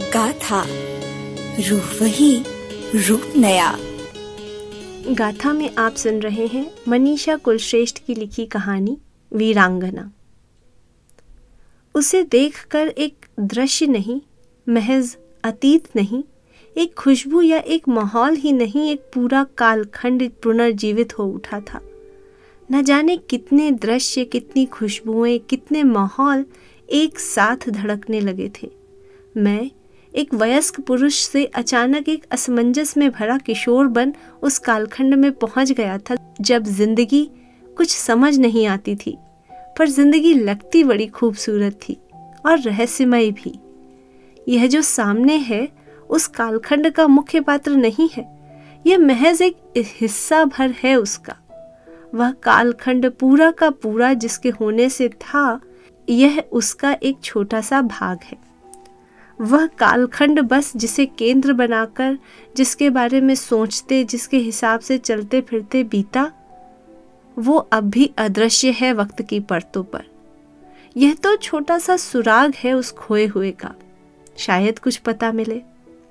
गाथा, रूह वही, रूप नया। गाथा में आप सुन रहे हैं मनीषा कुलश्रेष्ठ की लिखी कहानी वीरांगना। उसे देखकर एक दृश्य नहीं, महज अतीत नहीं, एक खुशबू या एक माहौल ही नहीं, एक पूरा कालखंड पुनर्जीवित हो उठा था। न जाने कितने दृश्य, कितनी खुशबुएं, कितने माहौल एक साथ धड़कने लगे थे। मैं एक वयस्क पुरुष से अचानक एक असमंजस में भरा किशोर बन उस कालखंड में पहुंच गया था जब जिंदगी कुछ समझ नहीं आती थी, पर जिंदगी लगती बड़ी खूबसूरत थी और रहस्यमय भी। यह जो सामने है उस कालखंड का मुख्य पात्र नहीं है, यह महज एक हिस्सा भर है उसका। वह कालखंड पूरा का पूरा जिसके होने से था, यह उसका एक छोटा सा भाग है। वह कालखंड बस जिसे केंद्र बनाकर, जिसके बारे में सोचते, जिसके हिसाब से चलते फिरते बीता, वो अब भी अदृश्य है वक्त की परतों पर। यह तो छोटा सा सुराग है उस खोए हुए का, शायद कुछ पता मिले।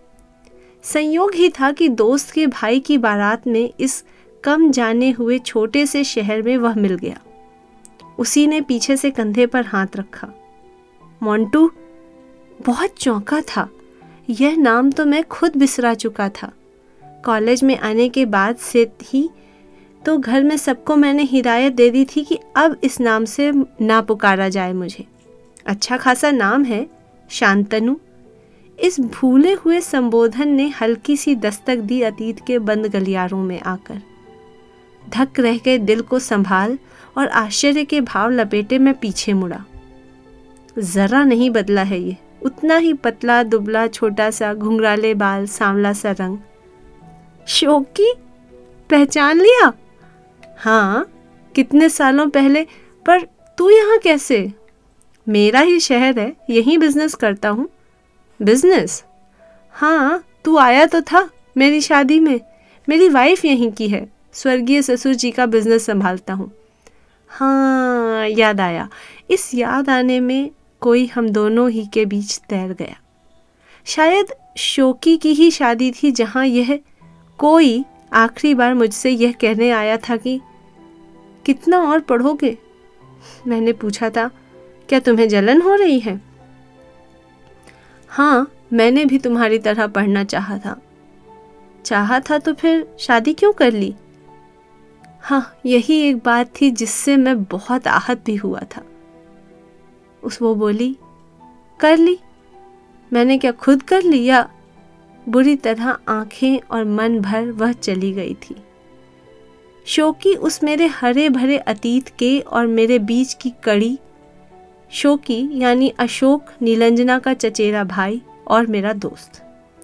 संयोग ही था कि दोस्त के भाई की बारात में इस कम जाने हुए छोटे से शहर में वह मिल गया। उसी ने पीछे से कंधे पर हाथ रखा। मोंटू। बहुत चौंका था। यह नाम तो मैं खुद बिसरा चुका था। कॉलेज में आने के बाद से ही तो घर में सबको मैंने हिदायत दे दी थी कि अब इस नाम से ना पुकारा जाए मुझे। अच्छा खासा नाम है, शांतनु। इस भूले हुए संबोधन ने हल्की सी दस्तक दी अतीत के बंद गलियारों में आकर। धक रह गए दिल को संभाल और आश्चर्य के भाव लपेटे मैं पीछे मुड़ा। जरा नहीं बदला है ये, उतना ही पतला दुबला, छोटा सा, घुंघराले बाल, सांवला सा रंग। शोकी, पहचान लिया? हाँ, कितने सालों पहले। पर तू यहाँ कैसे? मेरा ही शहर है, यहीं बिजनेस करता हूँ। बिजनेस? हाँ, तू आया तो था मेरी शादी में। मेरी वाइफ यहीं की है, स्वर्गीय ससुर जी का बिजनेस संभालता हूँ। हाँ, याद आया। इस याद आने में कोई हम दोनों ही के बीच तैर गया। शायद शोकी की ही शादी थी जहां यह कोई आखिरी बार मुझसे यह कहने आया था कि कितना और पढ़ोगे? मैंने पूछा था, क्या तुम्हें जलन हो रही है? हाँ, मैंने भी तुम्हारी तरह पढ़ना चाहा था। चाहा था तो फिर शादी क्यों कर ली? हाँ, यही एक बात थी जिससे मैं बहुत आहत भी हुआ था। वो बोली, कर ली? मैंने क्या खुद कर ली या? बुरी तरह आंखें और मन भर वह चली गई थी। शोकी उस मेरे हरे भरे अतीत के और मेरे बीच की कड़ी। शोकी यानी अशोक, नीलंजना का चचेरा भाई और मेरा दोस्त।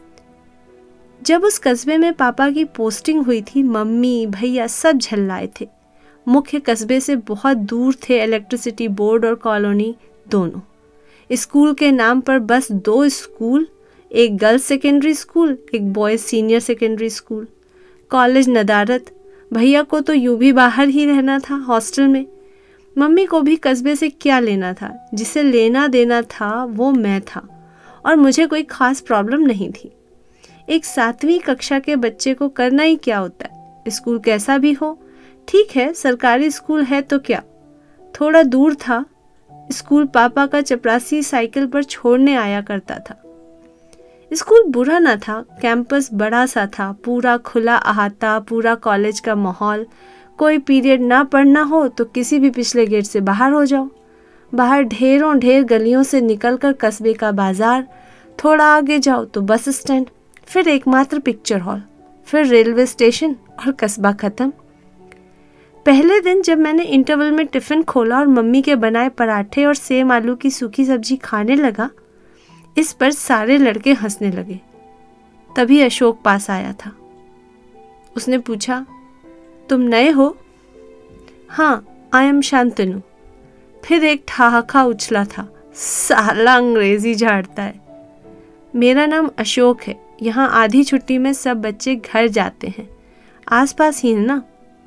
जब उस कस्बे में पापा की पोस्टिंग हुई थी, मम्मी भैया सब झल्लाए थे। मुख्य कस्बे से बहुत दूर थे इलेक्ट्रिसिटी बोर्ड और कॉलोनी दोनों। स्कूल के नाम पर बस 2 स्कूल, एक गर्ल्स सेकेंडरी स्कूल, एक boys senior secondary school. College नदारत। भैया को तो यूं भी बाहर ही रहना था, हॉस्टल में। मम्मी को भी कस्बे से क्या लेना था, जिसे लेना देना था वो मैं था, और मुझे कोई खास प्रॉब्लम नहीं थी। एक 7वीं कक्षा के बच्चे को करना ही क्या होता है, स्कूल कैसा भी हो। ठीक है, सरकारी स्कूल है तो क्या। थोड़ा दूर था स्कूल, पापा का चपरासी साइकिल पर छोड़ने आया करता था। स्कूल बुरा ना था, कैंपस बड़ा सा था, पूरा खुला अहाता, पूरा कॉलेज का माहौल। कोई पीरियड ना पढ़ना हो तो किसी भी पिछले गेट से बाहर हो जाओ। बाहर ढेरों ढेर गलियों से निकलकर कस्बे का बाजार, थोड़ा आगे जाओ तो बस स्टैंड, फिर एकमात्र पिक्चर हॉल, फिर रेलवे स्टेशन और कस्बा खत्म। पहले दिन जब मैंने इंटरवल में टिफिन खोला और मम्मी के बनाए पराठे और सेम आलू की सूखी सब्जी खाने लगा, इस पर सारे लड़के हंसने लगे। तभी अशोक पास आया था। उसने पूछा, तुम नए हो? हाँ, आई एम शांतनु। फिर एक ठहाका उछला था, साला अंग्रेजी झाड़ता है। मेरा नाम अशोक है। यहाँ आधी छुट्टी में सब बच्चे घर जाते हैं, आसपास ही है ना।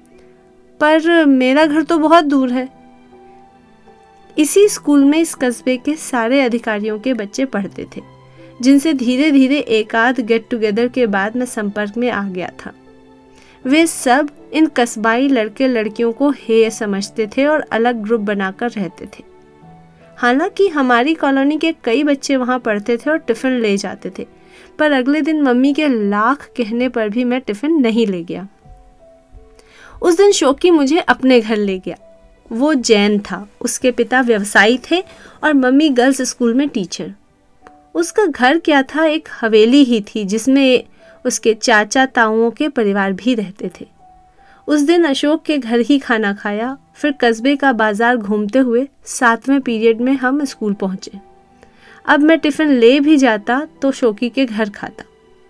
पर मेरा घर तो बहुत दूर है। इसी स्कूल में इस कस्बे के सारे अधिकारियों के बच्चे पढ़ते थे। जिनसे धीरे धीरे एक आध गेट टुगेदर के बाद मैं संपर्क में आ गया था। वे सब इन कस्बाई लड़के लड़कियों को हेय समझते थे और अलग ग्रुप बनाकर रहते थे। हालांकि हमारी कॉलोनी के कई बच्चे वहाँ पढ़ते थे और टिफ़िन ले जाते थे, पर अगले दिन मम्मी के लाख कहने पर भी मैं टिफ़िन नहीं ले गया। उस दिन शोकी मुझे अपने घर ले गया। वो जैन था, उसके पिता व्यवसायी थे और मम्मी गर्ल्स स्कूल में टीचर। उसका घर क्या था, एक हवेली ही थी जिसमें उसके चाचा ताऊओं के परिवार भी रहते थे। उस दिन अशोक के घर ही खाना खाया, फिर कस्बे का बाजार घूमते हुए 7वें पीरियड में हम स्कूल पहुंचे। अब मैं टिफ़िन ले भी जाता तो शोकी के घर खाता।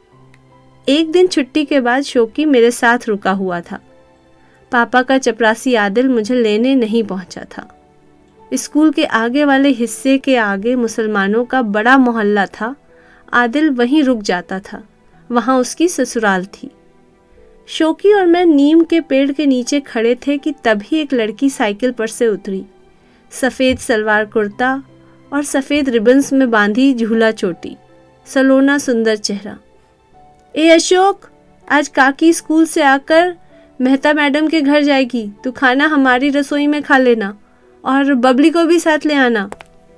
एक दिन छुट्टी के बाद शोकी मेरे साथ रुका हुआ था। पापा का चपरासी आदिल मुझे लेने नहीं पहुंचा था। स्कूल के आगे वाले हिस्से के आगे मुसलमानों का बड़ा मोहल्ला था। आदिल वहीं रुक जाता था, वहां उसकी ससुराल थी। शोकी और मैं नीम के पेड़ के नीचे खड़े थे कि तभी एक लड़की साइकिल पर से उतरी। सफ़ेद सलवार कुर्ता और सफ़ेद रिबन्स में बांधी झूला चोटी, सलोना सुंदर चेहरा। ए अशोक, आज काकी स्कूल से आकर मेहता मैडम के घर जाएगी, तू खाना हमारी रसोई में खा लेना और बबली को भी साथ ले आना।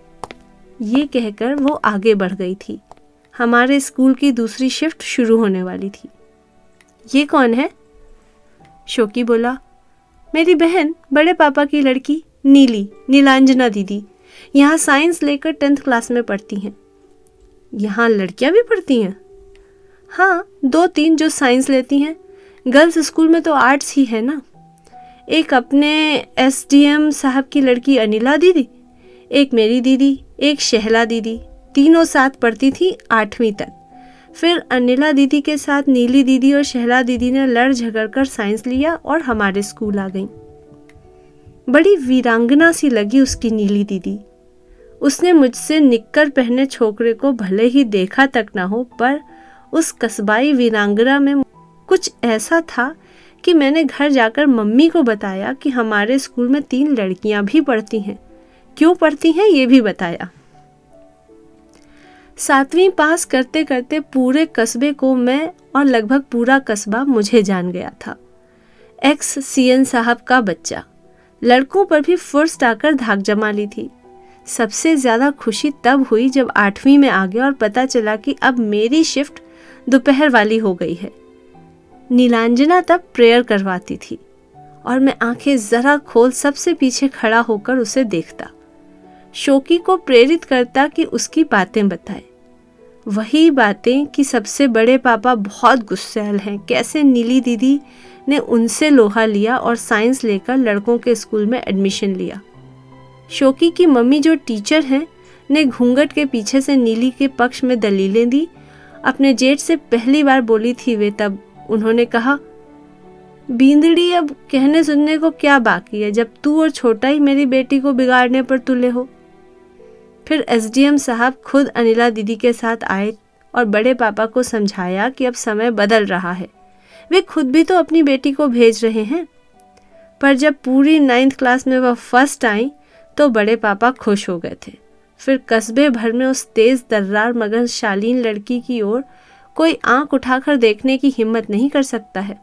ये कहकर वो आगे बढ़ गई थी। हमारे स्कूल की दूसरी शिफ्ट शुरू होने वाली थी। ये कौन है? शोकी बोला, मेरी बहन, बड़े पापा की लड़की नीलांजना दीदी। यहाँ साइंस लेकर 10th क्लास में पढ़ती हैं। यहाँ लड़कियाँ भी पढ़ती हैं? हाँ, 2-3 जो साइंस लेती हैं। गर्ल्स स्कूल में तो आर्ट्स ही है ना। एक अपने SDM साहब की लड़की अनिला दीदी, एक मेरी दीदी, एक शहला दीदी, तीनों साथ पढ़ती थी 8वीं तक। फिर अनिला दीदी के साथ नीली दीदी और शहला दीदी ने लड़ झगड़ कर साइंस लिया और हमारे स्कूल आ गई। बड़ी वीरांगना सी लगी उसकी नीली दीदी। उसने मुझसे निक्कर पहने छोकरे को भले ही देखा तक ना हो, पर उस कस्बाई वीरांगना में कुछ ऐसा था कि मैंने घर जाकर मम्मी को बताया कि हमारे स्कूल में 3 लड़कियां भी पढ़ती हैं। क्यों पढ़ती हैं ये भी बताया। 7वीं पास करते करते पूरे कस्बे को मैं और लगभग पूरा कस्बा मुझे जान गया था। CN साहब का बच्चा। लड़कों पर भी फुर्सत आकर धाक जमा ली थी। सबसे ज़्यादा खुशी तब हुई जब 8वीं में आ गया और पता चला कि अब मेरी शिफ्ट दोपहर वाली हो गई है। नीलांजना तब प्रेयर करवाती थी और मैं आंखें जरा खोल सबसे पीछे खड़ा होकर उसे देखता। शोकी को प्रेरित करता कि उसकी बातें बताए। वही बातें कि सबसे बड़े पापा बहुत गुस्सैल हैं, कैसे नीली दीदी ने उनसे लोहा लिया और साइंस लेकर लड़कों के स्कूल में एडमिशन लिया। शोकी की मम्मी जो टीचर हैं ने घूंघट के पीछे से नीली के पक्ष में दलीलें दी। अपने जेठ से पहली बार बोली थी वे तब। उन्होंने कहा, बींदड़ी, अब कहने सुनने को क्या बाकी है जब तू और छोटा ही मेरी बेटी को बिगाड़ने पर तुले हो। फिर SDM साहब खुद अनिला दीदी के साथ आए और बड़े पापा को समझाया कि अब समय बदल रहा है, वे खुद भी तो अपनी बेटी को भेज रहे हैं। पर जब पूरी 9th क्लास में वह फर्स्ट आई तो बड़े पापा खुश हो गए थे। फिर कस्बे भर में उस तेज तर्रार मगर शालीन लड़की की ओर कोई आंख उठाकर देखने की हिम्मत नहीं कर सकता है।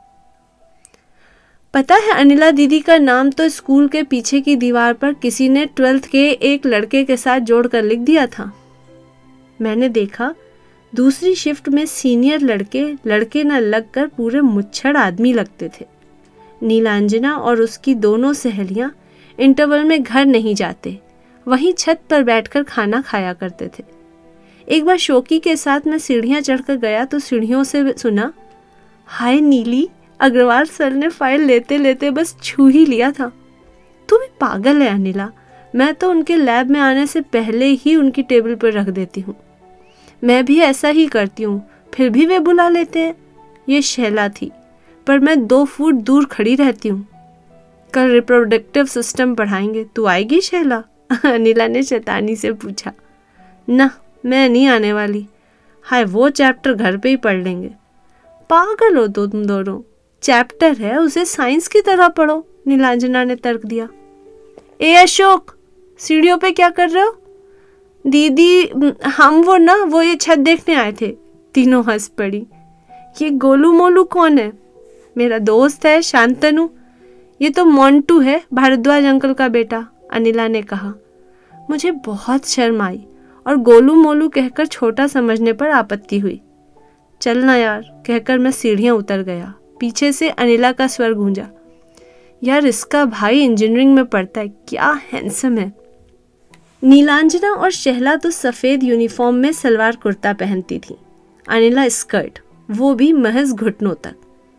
पता है, अनिला दीदी का नाम तो स्कूल के पीछे की दीवार पर किसी ने 12th के एक लड़के के साथ जोड़कर लिख दिया था। मैंने देखा दूसरी शिफ्ट में सीनियर लड़के न लगकर पूरे मुच्छड़ आदमी लगते थे। नीलांजना और उसकी दोनों सहेलियां इंटरवल में घर नहीं जाते, वहीं छत पर बैठकर खाना खाया करते थे। एक बार शोकी के साथ मैं सीढ़ियां चढ़कर गया तो सीढ़ियों से सुना, हाय नीली, अग्रवाल सर ने फाइल लेते लेते बस छू ही लिया था। तू भी पागल है अनिला, मैं तो उनके लैब में आने से पहले ही उनकी टेबल पर रख देती हूँ। मैं भी ऐसा ही करती हूँ, फिर भी वे बुला लेते हैं। ये शैला थी, पर मैं 2 फुट दूर खड़ी रहती हूँ। कल रिप्रोडक्टिव सिस्टम पढ़ाएंगे, तू आएगी शैला? अनिला ने शैतानी से पूछा। ना, मैं नहीं आने वाली। हाय, वो चैप्टर घर पे ही पढ़ लेंगे। पागल हो तो तुम दोनों, चैप्टर है उसे साइंस की तरह पढ़ो, नीलांजना ने तर्क दिया। ए अशोक, सीढ़ियों पे क्या कर रहे हो? दीदी हम वो ये छत देखने आए थे। तीनों हंस पड़ी। ये गोलू मोलू कौन है? मेरा दोस्त है शांतनु। ये तो मोंटू है, भारद्वाज अंकल का बेटा, अनिला ने कहा। मुझे बहुत शर्म आई और गोलू मोलू कहकर छोटा समझने पर आपत्ति हुई। चलना यार कहकर मैं सीढ़ियां उतर गया। पीछे से अनिला का स्वर गूंजा, यार इसका भाई इंजीनियरिंग में पढ़ता है, क्या हैंडसम है। नीलांजना और शहला तो सफ़ेद यूनिफॉर्म में सलवार कुर्ता पहनती थी, अनिला स्कर्ट, वो भी महज घुटनों तक।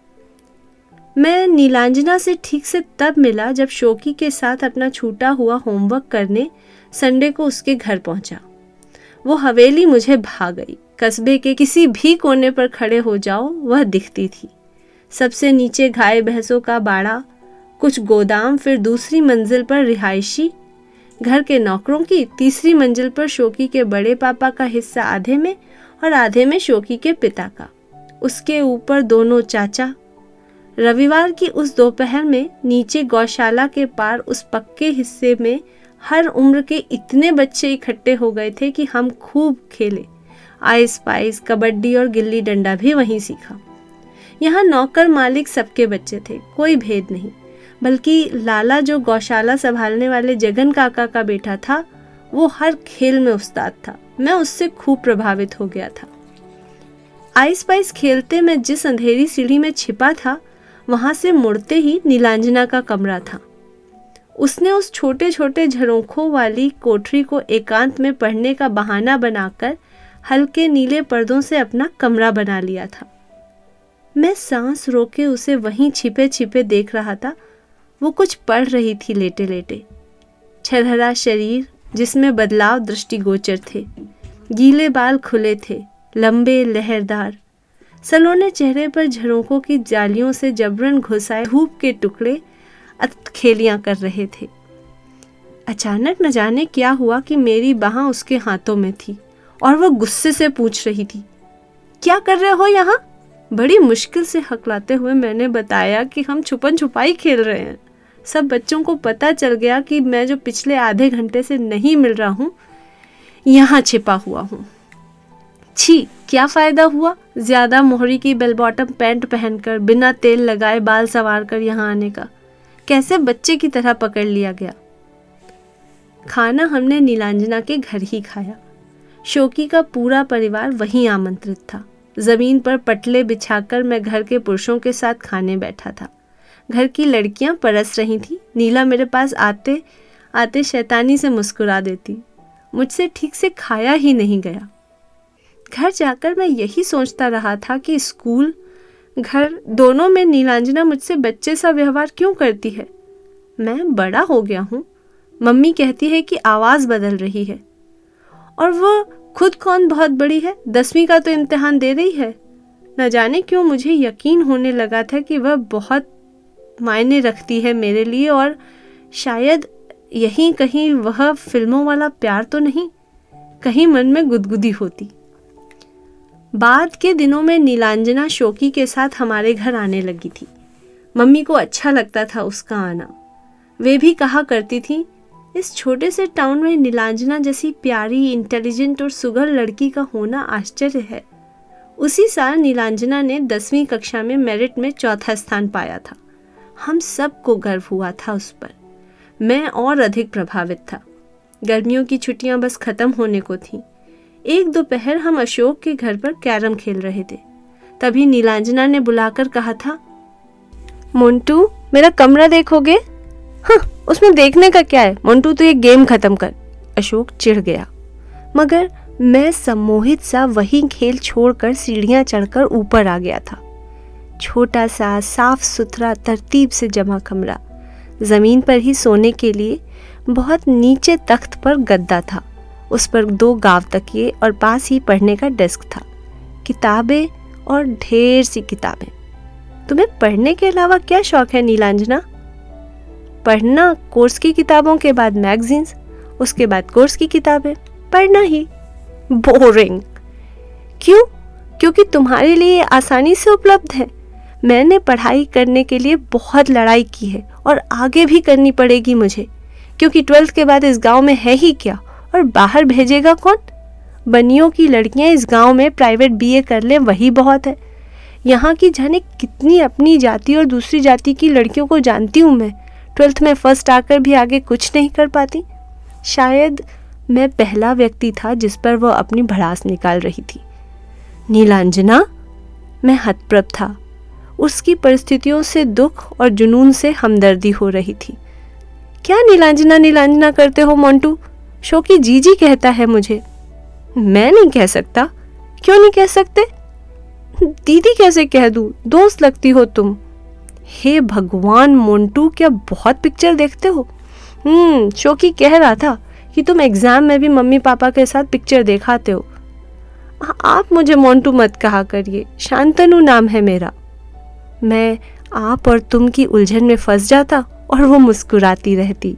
मैं नीलांजना से ठीक से तब मिला जब शोकी के साथ अपना छूटा हुआ होमवर्क करने संडे को उसके घर पहुंचा। वो हवेली मुझे भा गई। कस्बे के किसी भी कोने पर खड़े हो जाओ वह दिखती थी। सबसे नीचे गाय भैंसों का बाड़ा, कुछ गोदाम, फिर दूसरी मंजिल पर रिहायशी घर के नौकरों की, तीसरी मंजिल पर शोकी के बड़े पापा का हिस्सा आधे में और आधे में शोकी के पिता का, उसके ऊपर दोनों चाचा। रविवार की उस दोपहर में नीचे गौशाला के पार उस पक्के हिस्से में हर उम्र के इतने बच्चे इकट्ठे हो गए थे कि हम खूब खेले। आइस पाइस, कबड्डी और गिल्ली डंडा भी वहीं सीखा। यहाँ नौकर मालिक सबके बच्चे थे, कोई भेद नहीं, बल्कि लाला जो गौशाला संभालने वाले जगन काका का बेटा था, वो हर खेल में उस्ताद था। मैं उससे खूब प्रभावित हो गया था। आइस पाइस खेलते मैं जिस अंधेरी सीढ़ी में छिपा था, वहां से मुड़ते ही नीलांजना का कमरा था। उसने उस छोटे छोटे झरोखों वाली कोठरी को एकांत में पढ़ने का बहाना बनाकर हल्के नीले पर्दों से अपना कमरा बना लिया था। मैं सांस रोके उसे वहीं छिपे छिपे देख रहा था। वो कुछ पढ़ रही थी लेटे लेटे। छरहरा शरीर जिसमें बदलाव दृष्टिगोचर थे, गीले बाल खुले थे, लंबे लहरदार, सलोने चेहरे पर झरोखों की जालियों से जबरन घुसाए धूप के टुकड़े अतखेलियां कर रहे थे। अचानक न जाने क्या हुआ कि मेरी बाह उसके हाथों में थी और वह गुस्से से पूछ रही थी, क्या कर रहे हो यहाँ? बड़ी मुश्किल से हकलाते हुए मैंने बताया कि हम छुपन छुपाई खेल रहे हैं। सब बच्चों को पता चल गया कि मैं जो पिछले आधे घंटे से नहीं मिल रहा हूँ, यहाँ छिपा हुआ हूँ। छी, क्या फायदा हुआ ज्यादा मोहरी की बेल बॉटम पैंट पहनकर, बिना तेल लगाए बाल संवार कर यहाँ आने का। कैसे बच्चे की तरह पकड़ लिया गया। खाना हमने नीलांजना के घर ही खाया। शोकी का पूरा परिवार वहीं आमंत्रित था। जमीन पर पटले बिछाकर मैं घर के पुरुषों के साथ खाने बैठा था। घर की लड़कियां परस रही थी। नीला मेरे पास आते आते शैतानी से मुस्कुरा देती। मुझसे ठीक से खाया ही नहीं गया। घर जाकर मैं यही सोचता रहा था कि स्कूल घर दोनों में नीलांजना मुझसे बच्चे सा व्यवहार क्यों करती है। मैं बड़ा हो गया हूँ। मम्मी कहती है कि आवाज़ बदल रही है, और वो खुद कौन बहुत बड़ी है, 10वीं का तो इम्तिहान दे रही है। न जाने क्यों मुझे यकीन होने लगा था कि वह बहुत मायने रखती है मेरे लिए, और शायद यहीं कहीं वह फिल्मों वाला प्यार तो नहीं। कहीं मन में गुदगुदी होती। बाद के दिनों में नीलांजना शोकी के साथ हमारे घर आने लगी थी। मम्मी को अच्छा लगता था उसका आना। वे भी कहा करती थी, इस छोटे से टाउन में नीलांजना जैसी प्यारी, इंटेलिजेंट और सुघड़ लड़की का होना आश्चर्य है। उसी साल नीलांजना ने 10वीं कक्षा में मेरिट में 4था स्थान पाया था। हम सबको गर्व हुआ था उस पर। मैं और अधिक प्रभावित था। गर्मियों की छुट्टियां बस खत्म होने को थीं। एक दोपहर हम अशोक के घर पर कैरम खेल रहे थे। तभी नीलांजना ने बुलाकर कहा था, मोंटू मेरा कमरा देखोगे? हाँ, उसमें देखने का क्या है मोंटू, तो ये गेम खत्म कर। अशोक चिढ़ गया, मगर मैं सम्मोहित सा वही खेल छोड़कर सीढ़ियां चढ़कर ऊपर आ गया था। छोटा सा साफ सुथरा तरतीब से जमा कमरा, जमीन पर ही सोने के लिए बहुत नीचे तख्त पर गद्दा था। उस पर 2 गाव तकिए और पास ही पढ़ने का डेस्क था। किताबें और ढेर सी किताबें। तुम्हें पढ़ने के अलावा क्या शौक है नीलांजना? पढ़ना, कोर्स की किताबों के बाद मैगजीन्स, उसके बाद कोर्स की किताबें, पढ़ना ही। बोरिंग। क्यों? क्योंकि तुम्हारे लिए आसानी से उपलब्ध है। मैंने पढ़ाई करने के लिए बहुत लड़ाई की है और आगे भी करनी पड़ेगी मुझे, क्योंकि 12th के बाद इस गांव में है ही क्या, और बाहर भेजेगा कौन? बनियों की लड़कियां इस गांव में प्राइवेट बीए कर लें वही बहुत है। यहाँ की जाने कितनी अपनी जाति और दूसरी जाति की लड़कियों को जानती हूँ मैं। 12th में फर्स्ट आकर भी आगे कुछ नहीं कर पाती। शायद मैं पहला व्यक्ति था जिस पर वह अपनी भड़ास निकाल रही थी। नीलांजना? मैं हतप्रभ था। उसकी परिस्थितियों से दुख और जुनून से हमदर्दी हो रही थी। क्या नीलांजना नीलांजना करते हो मोंटू? शोकी जीजी कहता है मुझे। मैं नहीं कह सकता। क्यों नहीं कह सकते? दीदी कैसे कह दूं? दोस्त लगती हो तुम। हे भगवान मोंटू, क्या बहुत पिक्चर देखते हो? शोकी कह रहा था कि तुम एग्जाम में भी मम्मी पापा के साथ पिक्चर दिखाते हो। आप मुझे मोंटू मत कहा करिए, शांतनु नाम है मेरा। मैं आप और तुम की उलझन में फंस जाता और वो मुस्कुराती रहती।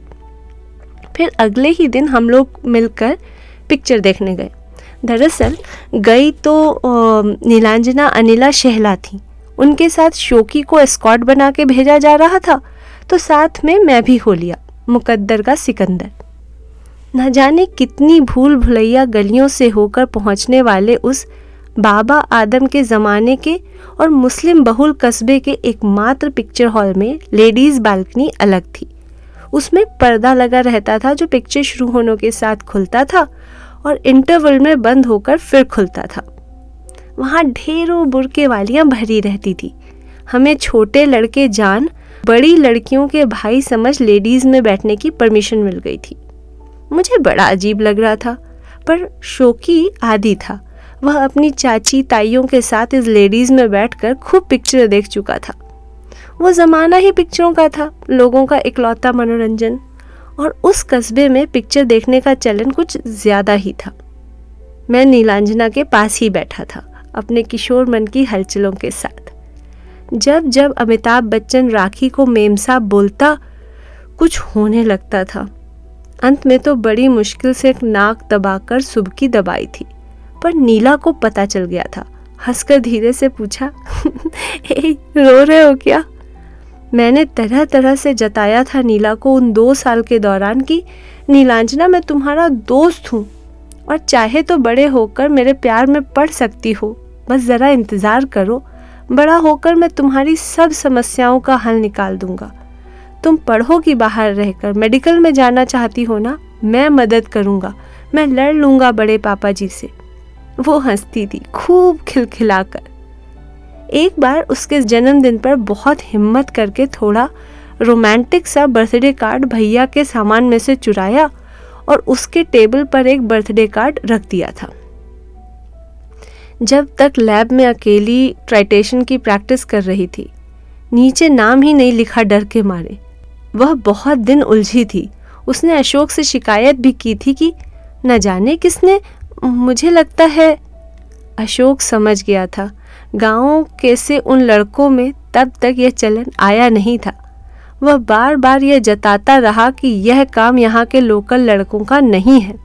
फिर अगले ही दिन हम लोग मिलकर पिक्चर देखने गए। दरअसल गई तो नीलांजना अनिला शहला थी। उनके साथ शोकी को एस्कॉर्ट बना के भेजा जा रहा था, तो साथ में मैं भी हो लिया, मुकद्दर का सिकंदर। न जाने कितनी भूल भुलैया गलियों से होकर पहुंचने वाले उस बाबा आदम के ज़माने के और मुस्लिम बहुल कस्बे के एकमात्र पिक्चर हॉल में लेडीज़ बालकनी अलग थी। उसमें पर्दा लगा रहता था जो पिक्चर शुरू होने के साथ खुलता था और इंटरवल में बंद होकर फिर खुलता था। वहाँ ढेरों बुर्के वालियाँ भरी रहती थी। हमें छोटे लड़के जान बड़ी लड़कियों के भाई समझ लेडीज़ में बैठने की परमिशन मिल गई थी। मुझे बड़ा अजीब लग रहा था, पर शोकी आदी था। वह अपनी चाची ताइयों के साथ इस लेडीज़ में बैठकर खूब पिक्चर देख चुका था। वो ज़माना ही पिक्चरों का था, लोगों का इकलौता मनोरंजन, और उस कस्बे में पिक्चर देखने का चलन कुछ ज़्यादा ही था। मैं नीलांजना के पास ही बैठा था, अपने किशोर मन की हलचलों के साथ। जब जब अमिताभ बच्चन राखी को मेम साहब बोलता, कुछ होने लगता था। अंत में तो बड़ी मुश्किल से एक नाक दबाकर सुबकी दबाई थी, पर नीला को पता चल गया था। हंसकर धीरे से पूछा, रो रहे हो क्या? मैंने तरह तरह से जताया था नीला को उन 2 साल के दौरान कि नीलांजना, मैं तुम्हारा दोस्त हूँ और चाहे तो बड़े होकर मेरे प्यार में पड़ सकती हो, बस ज़रा इंतज़ार करो। बड़ा होकर मैं तुम्हारी सब समस्याओं का हल निकाल दूंगा। तुम पढ़ोगी बाहर रहकर, मेडिकल में जाना चाहती हो ना, मैं मदद करूंगा, मैं लड़ लूंगा बड़े पापा जी से। वो हंसती थी खूब खिलखिलाकर। एक बार उसके जन्मदिन पर बहुत हिम्मत करके थोड़ा रोमांटिक सा बर्थडे कार्ड भैया के सामान में से चुराया और उसके टेबल पर एक बर्थडे कार्ड रख दिया था। जब तक लैब में अकेली ट्राइटेशन की प्रैक्टिस कर रही थी, नीचे नाम ही नहीं लिखा डर के मारे। वह बहुत दिन उलझी थी। उसने अशोक से शिकायत भी की थी कि न जाने किसने, मुझे लगता है। अशोक समझ गया था गाँव के से उन लड़कों में तब तक यह चलन आया नहीं था। वह बार बार यह जताता रहा कि यह काम यहाँ के लोकल लड़कों का नहीं है।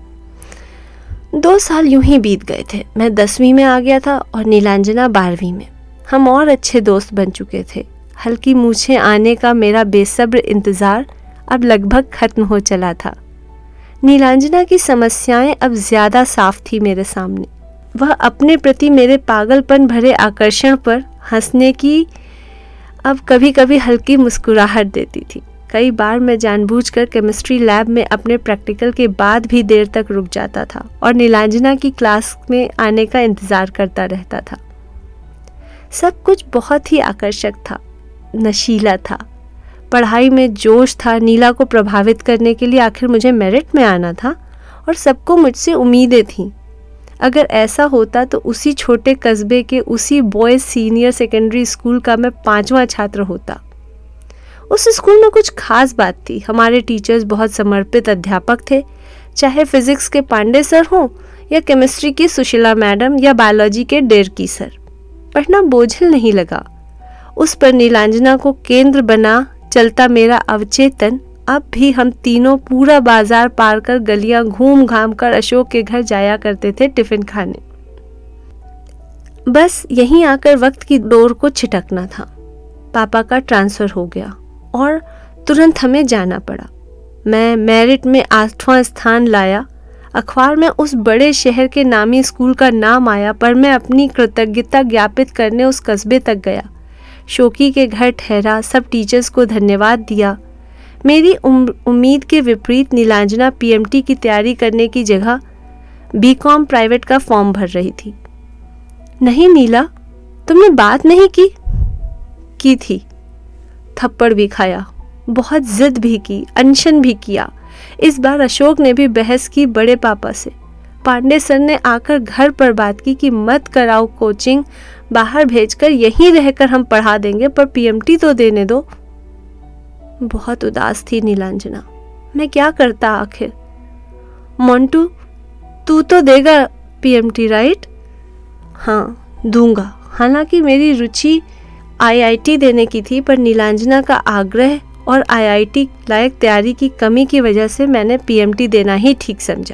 2 साल यूं ही बीत गए थे। मैं 10वीं में आ गया था और नीलांजना 12वीं में। हम और अच्छे दोस्त बन चुके थे। हल्की मूछें आने का मेरा बेसब्र इंतज़ार अब लगभग खत्म हो चला था। नीलांजना की समस्याएं अब ज़्यादा साफ थी मेरे सामने। वह अपने प्रति मेरे पागलपन भरे आकर्षण पर हंसने की अब कभी कभी हल्की मुस्कुराहट देती थी। कई बार मैं जानबूझकर केमिस्ट्री लैब में अपने प्रैक्टिकल के बाद भी देर तक रुक जाता था और नीलांजना की क्लास में आने का इंतज़ार करता रहता था। सब कुछ बहुत ही आकर्षक था, नशीला था। पढ़ाई में जोश था। नीला को प्रभावित करने के लिए आखिर मुझे मेरिट में आना था और सबको मुझसे उम्मीदें थीं। अगर ऐसा होता तो उसी छोटे कस्बे के उसी बॉयज़ सीनियर सेकेंडरी स्कूल का मैं 5वां छात्र होता। उस स्कूल में कुछ खास बात थी। हमारे टीचर्स बहुत समर्पित अध्यापक थे, चाहे फिजिक्स के पांडे सर हों या केमिस्ट्री की सुशीला मैडम या बायोलॉजी के डेरकी सर। पढ़ना बोझिल नहीं लगा। उस पर नीलांजना को केंद्र बना चलता मेरा अवचेतन। अब भी हम तीनों पूरा बाजार पार कर गलियां घूम घाम कर अशोक के घर जाया करते थे टिफिन खाने। बस यहीं आकर वक्त की डोर को छिटकना था। पापा का ट्रांसफ़र हो गया और तुरंत हमें जाना पड़ा। मैं मेरिट में 8वां स्थान लाया। अखबार में उस बड़े शहर के नामी स्कूल का नाम आया, पर मैं अपनी कृतज्ञता ज्ञापित करने उस कस्बे तक गया। शोकी के घर ठहरा, सब टीचर्स को धन्यवाद दिया। मेरी उम्मीद के विपरीत नीलांजना पीएमटी की तैयारी करने की जगह बीकॉम प्राइवेट का फॉर्म भर रही थी। नहीं नीला, तुमने बात नहीं की थी। थप्पड़ भी खाया, बहुत जिद भी की, अनशन भी किया। इस बार अशोक ने भी बहस की बड़े पापा से। पांडे सर ने आकर घर पर बात की कि मत कराओ कोचिंग, बाहर भेजकर यहीं रहकर हम पढ़ा देंगे, पर पीएमटी तो देने दो। बहुत उदास थी नीलांजना। मैं क्या करता आखिर? मोंटू, तू तो देगा पीएमटी राइट? हाँ दूंगा। हालांकि मेरी रुचि आईआईटी देने की थी, पर नीलांजना का आग्रह और आईआईटी लायक तैयारी की कमी की वजह से मैंने पीएमटी देना ही ठीक समझा।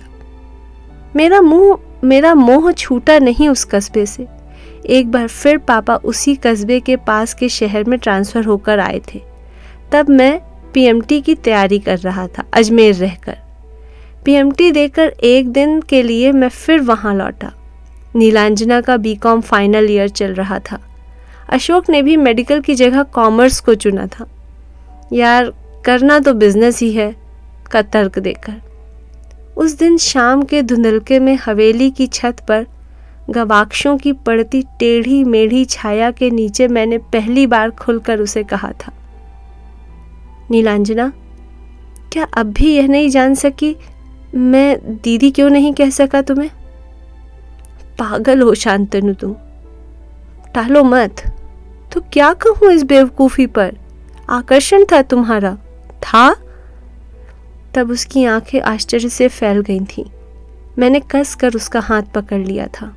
मेरा मोह छूटा नहीं उस कस्बे से। एक बार फिर पापा उसी कस्बे के पास के शहर में ट्रांसफ़र होकर आए थे। तब मैं पीएमटी की तैयारी कर रहा था, अजमेर रहकर। पीएमटी देकर एक दिन के लिए मैं फिर वहाँ लौटा। नीलांजना का बीकॉम फाइनल ईयर चल रहा था। अशोक ने भी मेडिकल की जगह कॉमर्स को चुना था। यार, करना तो बिजनेस ही है का तर्क देकर। उस दिन शाम के धुंधलके में हवेली की छत पर गवाक्षों की पड़ती टेढ़ी मेढ़ी छाया के नीचे मैंने पहली बार खुलकर उसे कहा था, नीलांजना, क्या अब भी यह नहीं जान सकी मैं दीदी क्यों नहीं कह सका तुम्हें? पागल हो शांतनु तुम, टालो मत। तो क्या कहूँ इस बेवकूफ़ी पर? आकर्षण था तुम्हारा, था? तब उसकी आंखें आश्चर्य से फैल गई थीं। मैंने कस कर उसका हाथ पकड़ लिया था।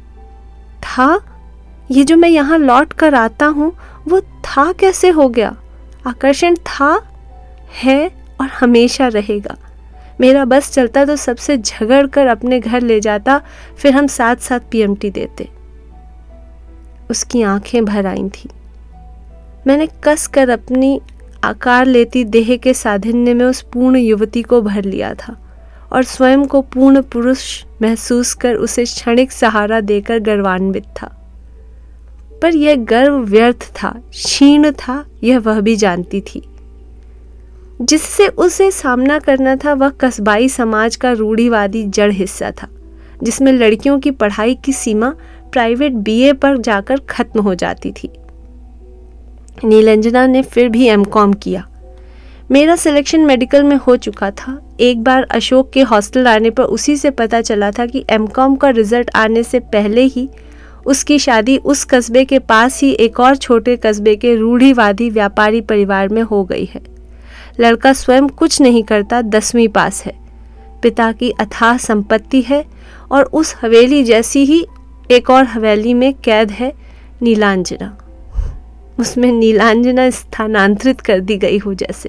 ये जो मैं यहाँ लौट कर आता हूँ वो था कैसे हो गया? आकर्षण था, है और हमेशा रहेगा। मेरा बस चलता तो सबसे झगड़ कर अपने घर ले जाता, फिर हम साथ साथ पीएमटी देते। उसकी आंखें भर आई थीं। मैंने कस कर अपनी आकार लेती देह के साधिन्य में उस पूर्ण युवती को भर लिया था और स्वयं को पूर्ण पुरुष महसूस कर उसे क्षणिक सहारा देकर गर्वान्वित था। पर यह गर्व व्यर्थ था, क्षीण था, यह वह भी जानती थी। जिससे उसे सामना करना था वह कस्बाई समाज का रूढ़िवादी जड़ हिस्सा था, जिसमें लड़कियों की पढ़ाई की सीमा प्राइवेट बीए पर जाकर खत्म हो जाती थी। नीलांजना ने फिर भी एमकॉम किया। मेरा सिलेक्शन मेडिकल में हो चुका था। एक बार अशोक के हॉस्टल आने पर उसी से पता चला था कि एमकॉम का रिजल्ट आने से पहले ही उसकी शादी उस कस्बे के पास ही एक और छोटे कस्बे के रूढ़िवादी व्यापारी परिवार में हो गई है। लड़का स्वयं कुछ नहीं करता, 10वीं पास है। पिता की अथाह संपत्ति है और उस हवेली जैसी ही एक और हवेली में कैद है नीलांजना। उसमें नीलांजना स्थानांतरित कर दी गई हो जैसे।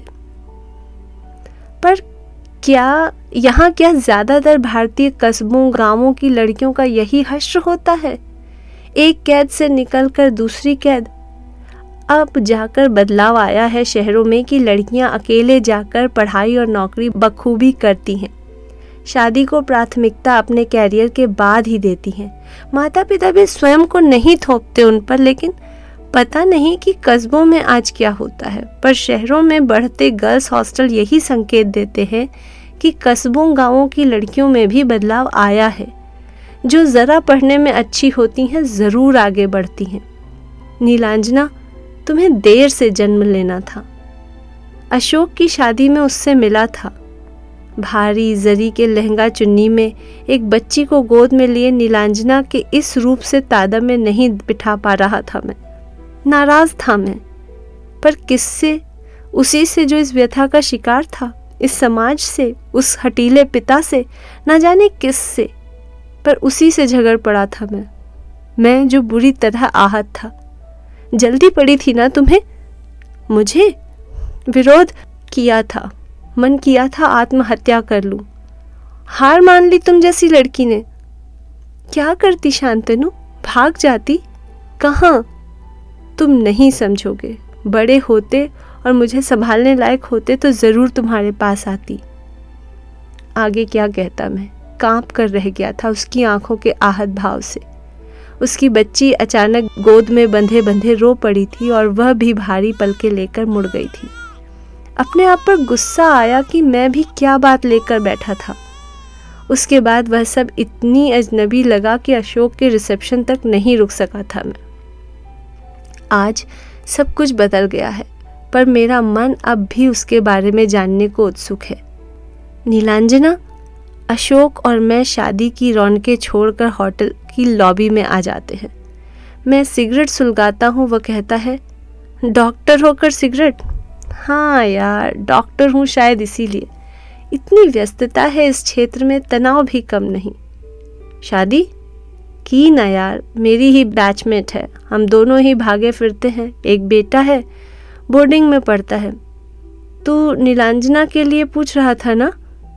पर यहाँ क्या ज्यादातर भारतीय कस्बों गांवों की लड़कियों का यही हश्र होता है? एक कैद से निकलकर दूसरी कैद। अब जाकर बदलाव आया है शहरों में कि लड़कियां अकेले जाकर पढ़ाई और नौकरी बखूबी करती हैं। शादी को प्राथमिकता अपने कैरियर के बाद ही देती हैं। माता पिता भी स्वयं को नहीं थोपते उन पर, लेकिन पता नहीं कि कस्बों में आज क्या होता है। पर शहरों में बढ़ते गर्ल्स हॉस्टल यही संकेत देते हैं कि कस्बों गांवों की लड़कियों में भी बदलाव आया है। जो ज़रा पढ़ने में अच्छी होती हैं ज़रूर आगे बढ़ती हैं। नीलांजना, तुम्हें देर से जन्म लेना था। अशोक की शादी में उससे मिला था। भारी जरी के लहंगा चुन्नी में एक बच्ची को गोद में लिए नीलांजना के इस रूप से तादाद में नहीं बिठा पा रहा था मैं। नाराज था मैं, पर किससे? उसी से जो इस व्यथा का शिकार था, इस समाज से, उस हटीले पिता से, ना जाने किससे, पर उसी से झगड़ पड़ा था मैं जो बुरी तरह आहत था। जल्दी पड़ी थी ना तुम्हें? मुझे विरोध किया था, मन किया था आत्महत्या कर लूं। हार मान ली तुम जैसी लड़की ने। क्या करती शांतनु? भाग जाती? कहाँ? तुम नहीं समझोगे। बड़े होते और मुझे संभालने लायक होते तो जरूर तुम्हारे पास आती। आगे क्या कहता मैं, कांप कर रह गया था उसकी आंखों के आहत भाव से। उसकी बच्ची अचानक गोद में बंधे बंधे रो पड़ी थी और वह भी भारी पलके लेकर मुड़ गई थी। अपने आप पर गुस्सा आया कि मैं भी क्या बात लेकर बैठा था। उसके बाद वह सब इतनी अजनबी लगा कि अशोक के रिसेप्शन तक नहीं रुक सका था मैं। आज सब कुछ बदल गया है, पर मेरा मन अब भी उसके बारे में जानने को उत्सुक है। नीलांजना, अशोक और मैं शादी की रौनकें छोड़कर होटल की लॉबी में आ जाते हैं। मैं सिगरेट सुलगाता हूँ। वह कहता है, डॉक्टर होकर सिगरेट? हाँ यार, डॉक्टर हूँ शायद इसीलिए। इतनी व्यस्तता है इस क्षेत्र में, तनाव भी कम नहीं। शादी की ना यार, मेरी ही बैचमेट है, हम दोनों ही भागे फिरते हैं। एक बेटा है, बोर्डिंग में पढ़ता है। तू नीलांजना के लिए पूछ रहा था ना?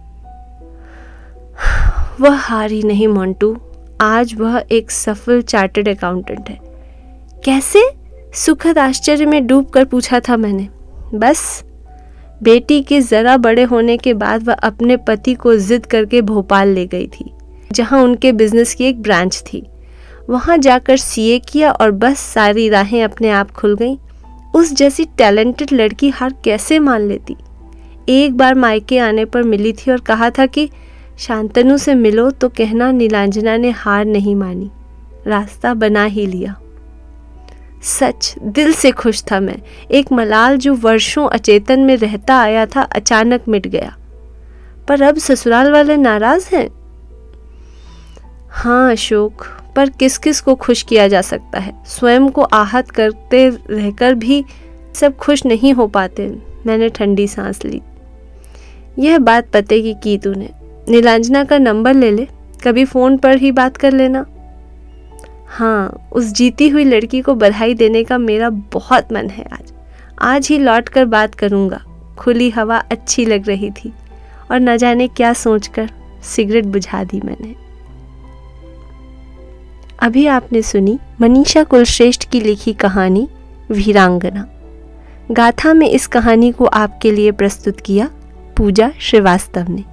वह हारी नहीं मोंटू, आज वह एक सफल चार्टर्ड अकाउंटेंट है। कैसे? सुखद आश्चर्य में डूबकर पूछा था मैंने। बस बेटी के जरा बड़े होने के बाद वह अपने पति को जिद करके भोपाल ले गई थी, जहां उनके बिजनेस की एक ब्रांच थी। वहां जाकर सीए किया और बस सारी राहें अपने आप खुल गईं। उस जैसी टैलेंटेड लड़की हार कैसे मान लेती। एक बार मायके आने पर मिली थी और कहा था कि शांतनु से मिलो तो कहना नीलांजना ने हार नहीं मानी, रास्ता बना ही लिया। सच दिल से खुश था मैं। एक मलाल जो वर्षों अचेतन में रहता आया था अचानक मिट गया। पर अब ससुराल वाले नाराज हैं। हाँ अशोक, पर किस किस को खुश किया जा सकता है। स्वयं को आहत करते रहकर भी सब खुश नहीं हो पाते। मैंने ठंडी सांस ली। यह बात पते की तूने। नीलांजना का नंबर ले ले, कभी फोन पर ही बात कर लेना। हाँ, उस जीती हुई लड़की को बधाई देने का मेरा बहुत मन है। आज ही लौट कर बात करूँगा। खुली हवा अच्छी लग रही थी और न जाने क्या सोचकर सिगरेट बुझा दी मैंने। अभी आपने सुनी मनीषा कुलश्रेष्ठ की लिखी कहानी वीरांगना। गाथा में इस कहानी को आपके लिए प्रस्तुत किया पूजा श्रीवास्तव ने।